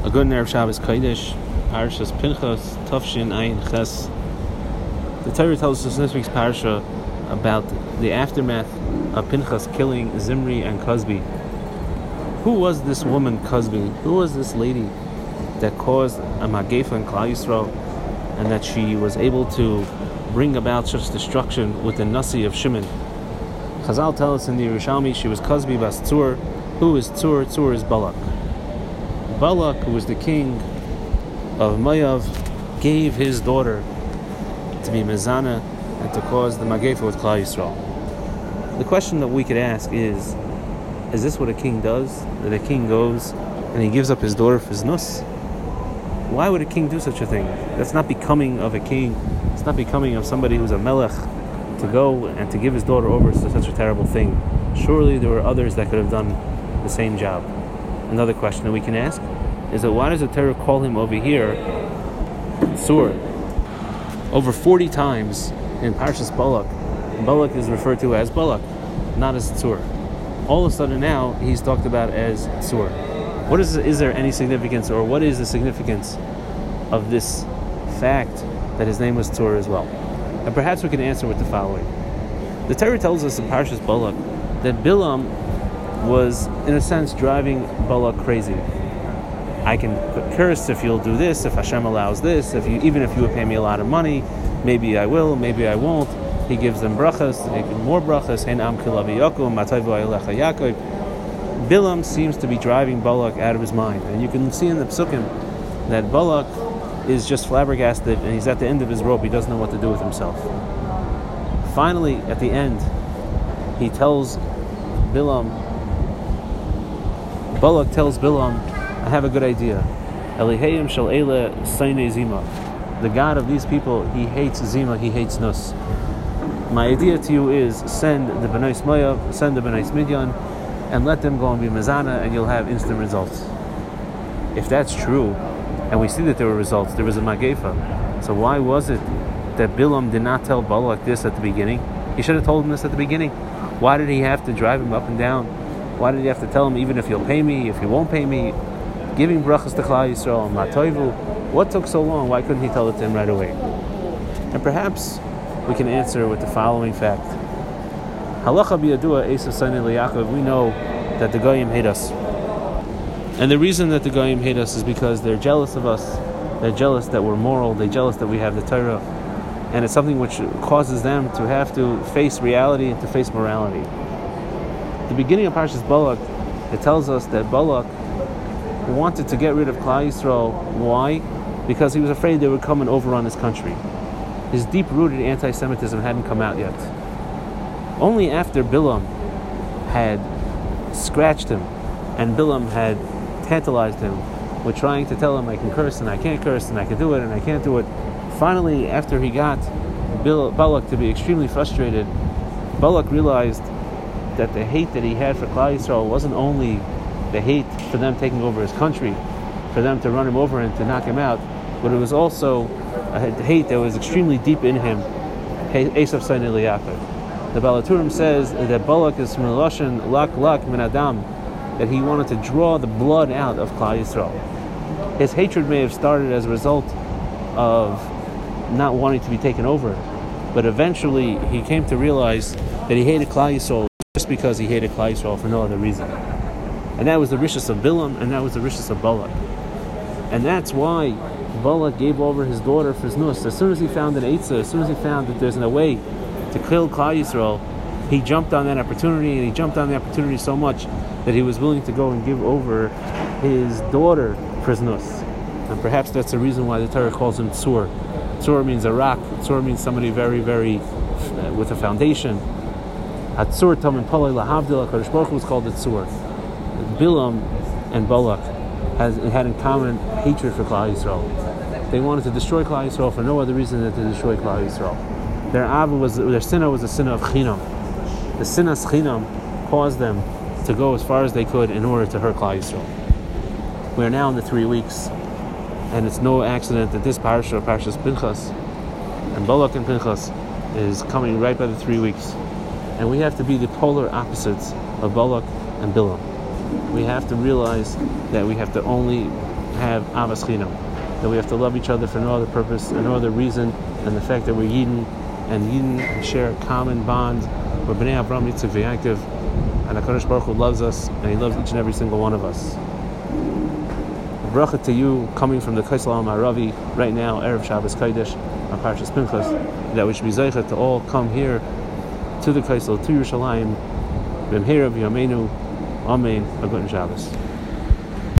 A good Erev Shabbos Kodesh, Parashas Pinchas, Tafshin Ayin Ches. The Torah tells us in this week's parasha about the aftermath of Pinchas killing Zimri and Cozbi. Who was this woman, Cozbi? Who was this lady that caused a Magefa in Klal Yisrael, and that she was able to bring about such destruction with the Nasi of Shimon? Chazal tell us in the Yerushalmi she was Cozbi bas Tzur. Who is Tzur? Tzur is Balak. Balak, who was the king of Moav, gave his daughter to be Mezana and to cause the Magefa with Klal Yisrael. The question that we could ask is this what a king does? That a king goes and he gives up his daughter for znus? Why would a king do such a thing? That's not becoming of a king. It's not becoming of somebody who's a melech to go and to give his daughter over to such a terrible thing. Surely there were others that could have done the same job. Another question that we can ask is that why does the Torah call him over here Tzur? Over 40 times in Parashas Balak, Balak is referred to as Balak, not as Tzur. All of a sudden now he's talked about as Tzur. Is there any significance, or what is the significance of this fact that his name was Tzur as well? And perhaps we can answer with the following. The Torah tells us in Parashas Balak that Bilam was, in a sense, driving Balak crazy. I can curse if you'll do this, if Hashem allows this, even if you would pay me a lot of money, maybe I will, maybe I won't. He gives them brachas, more brachas. Bilam seems to be driving Balak out of his mind, and you can see in the Psukim that Balak is just flabbergasted, and he's at the end of his rope. He doesn't know what to do with himself. Finally, at the end, he tells Balak tells Bilam, I have a good idea. Elihayim shel Eile Sainei Zima. The God of these people, he hates Zima, he hates Nus. My idea to you is send the Bnei Moav, send the Bnei Midian, and let them go and be Mezana, and you'll have instant results. If that's true, and we see that there were results, there was a Magefa. So why was it that Bilam did not tell Balak this at the beginning? He should have told him this at the beginning. Why did he have to drive him up and down? Why did he have to tell him, even if you'll pay me, if you won't pay me, giving brachas to Klal Yisrael, Matoivu? What took so long? Why couldn't he tell it to him right away? And perhaps we can answer with the following fact. Halacha biyadua Esav Sainei LeYaakov. We know that the Goyim hate us. And the reason that the Goyim hate us is because they're jealous of us. They're jealous that we're moral. They're jealous that we have the Torah. And it's something which causes them to have to face reality and to face morality. The beginning of Parashas Balak, it tells us that Balak wanted to get rid of Klal Yisrael. Why? Because he was afraid they would come and overrun his country. His deep-rooted anti-Semitism hadn't come out yet. Only after Bilam had scratched him and Bilam had tantalized him with trying to tell him, I can curse and I can't curse and I can do it and I can't do it. Finally, after he got Balak to be extremely frustrated, Balak realized that the hate that he had for Klal Yisrael wasn't only the hate for them taking over his country, for them to run him over and to knock him out, but it was also a hate that was extremely deep in him, Esav Sainei LeYaakov. The Baal HaTurim says that Balak is from Lashon lak min adam, that he wanted to draw the blood out of Klal Yisrael. His hatred may have started as a result of not wanting to be taken over, but eventually he came to realize that he hated Klal Yisrael just because he hated Klal Yisrael for no other reason. And that was the rishus of Bilam, and that was the rishus of Balak. And that's why Balak gave over his daughter for znus. As soon as he found an eitzah, as soon as he found that there's no way to kill Klal Yisrael, he jumped on that opportunity, and he jumped on the opportunity so much that he was willing to go and give over his daughter for znus. And perhaps that's the reason why the Torah calls him Tzur. Tzur means a rock. Tzur means somebody very, very with a foundation. Hatzur Tamin Palei Lahavdil, HaKadosh Baruch Hu was called the Tzur. Bilam and Balak had in common hatred for Klal Yisrael. They wanted to destroy Klal Yisrael for no other reason than to destroy Klal Yisrael. Their sinah was a sinah of chinam. The sinah's chinam caused them to go as far as they could in order to hurt Klal Yisrael. We are now in the 3 weeks, and it's no accident that this parasha, Parashas Pinchas, and Balak and Pinchas, is coming right by the 3 weeks. And we have to be the polar opposites of Balak and Bilam. We have to realize that we have to only have Avas Chinam, that we have to love each other for no other purpose and no other reason than the fact that we're Yidden, and Yidden share a common bond. We're Bnei Avraham, Yitzchak, V'Yaakov, and HaKadosh Baruch Hu loves us, and He loves each and every single one of us. A bracha to you coming from the Kaisel Al-Maravi right now, Erev Shabbos Kodesh, our Parshas Pinchas, that we should be zeichet to all come here to the Kaisel, to Yerushalayim, B'mhira B'yameinu, Amen, a good Shabbos.